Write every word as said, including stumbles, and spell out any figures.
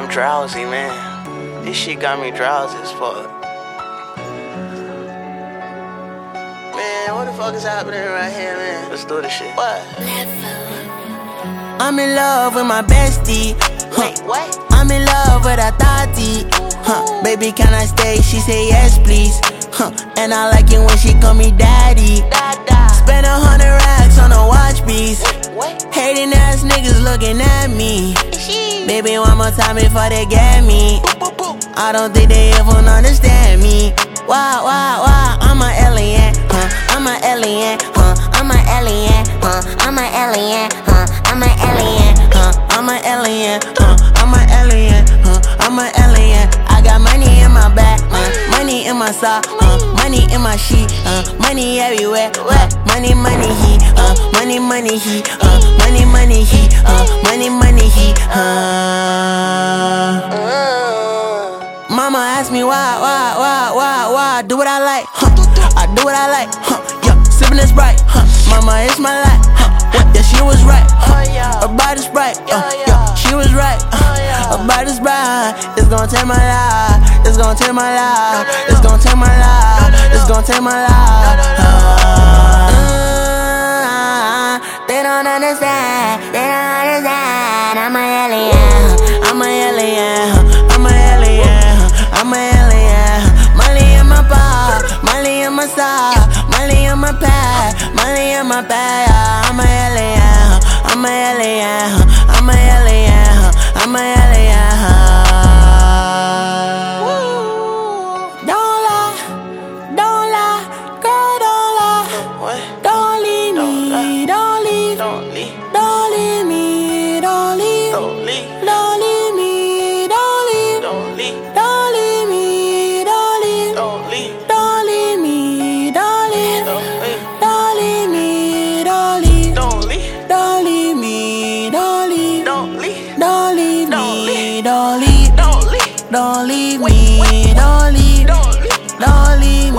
drowsy, man. This shit got me drowsy as fuck. Man, what the fuck is happening right here, man? Let's do this shit. What? I'm in love with my bestie. Huh. Wait, what? I'm in love with a thotty. Huh. Baby, can I stay? She say yes, please. Huh. And I like it when she call me daddy. Dada. Spend a hundred racks on a watch piece. What? Hating ass niggas looking at me. She. Baby, one more time before they get me. Boop, boop, boop. I don't think they ever understand me. Wow, wow, wow, I'm a alien, huh? I'm a alien, huh? I'm a alien, huh? I'm a alien, huh? I'm a alien, huh? I'm a alien, huh? I'm a alien, huh? I'm a alien. I got money in my back, huh? Money in my sock, huh? Money in my sheet, huh? Money everywhere, huh? Money, money, heat, huh? Money, money, heat, huh? Money, money, heat, huh? Money, money, heat, huh? Mama asked me why, why, why, why, why I do what I like, huh? I do what I like, huh? Yeah, sippin' this Sprite, huh? Mama, it's my life, huh? What? Yeah, she was right, huh? Her body's bright, uh, yeah, she was right, uh, her body's bright. It's gon' take my life, it's gon' take my life, it's gon' take my life, it's gon' take my life. Uh, they don't understand, they don't understand. I'm a alien, I'm a alien, I'm a alien. I'm a alien, money in my bar, money in my sock, money in my pad, money in my bag. I'm a alien, I'm a alien, I'm a alien, I'm a alien. Don't lie, don't lie, girl, don't lie. What? Don't leave me, don't leave, Don't leave. don't leave me, don't leave, Don't leave. don't leave me, don't leave, Don't leave. don't leave me, don't leave. Don't leave. Don't leave me, don't leave, Don't leave. don't leave me, don't leave, Don't leave. don't leave me, don't leave, Don't leave. don't leave Don't me, leave. don't leave, Don't leave. don't leave Wait, me, wait, don't leave, Don't leave. don't leave.